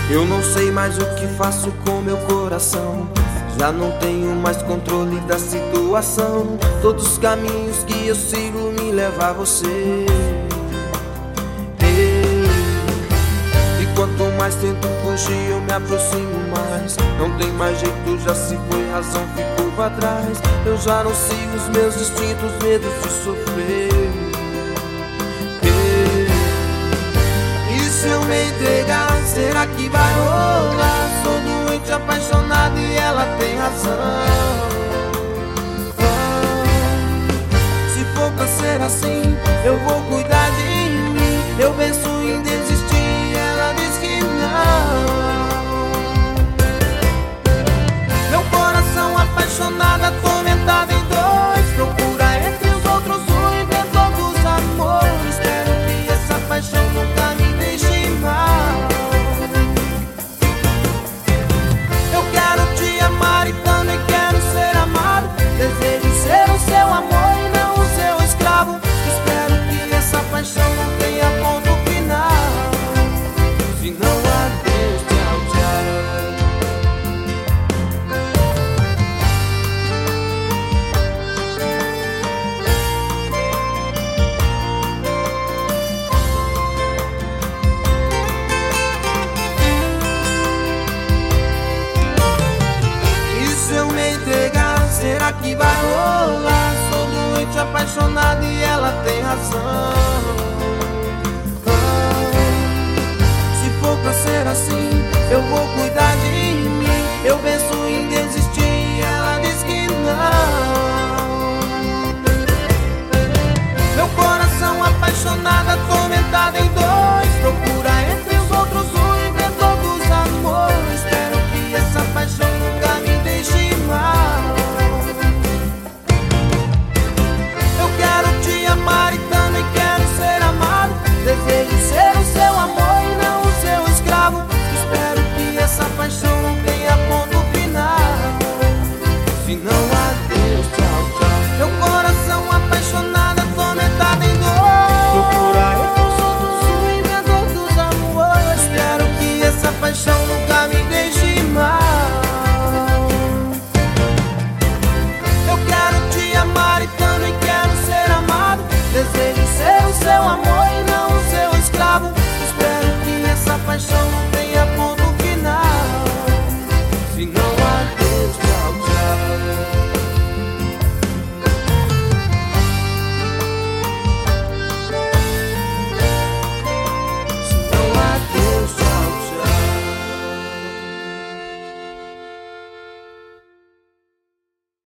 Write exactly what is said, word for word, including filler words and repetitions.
Eu não sei mais o que faço com meu coração. Já não tenho mais controle da situação. Todos os caminhos que eu sigo me levam a você. E quanto mais tento fugir, eu me aproximo mais. Não tem mais jeito, já se foi, razão ficou pra trás. Eu já não sigo os meus instintos, medo de sofrer. E se eu me entregar, será que vai rolar? Sou doente, apaixonado e ela tem razão. Se for pra ser assim, eu vou cuidar de mim. Eu penso em desistir, ela diz que não. Meu coração apaixonado, atormentado em dois, procura entre os outros o inventor dos amores. Espero que essa paixão nunca me deixe mal. Eu quero te amar e também quero ser amado. Desejo ser o seu amor e não o seu escravo. Espero que essa paixão não tenha ponto final. Se não, adeus, tchau, tchau. E se eu me entregar, será que vai rolar? Sou doente, apaixonado e ela tem razão. Ah, se for pra ser assim, eu vou cuidar de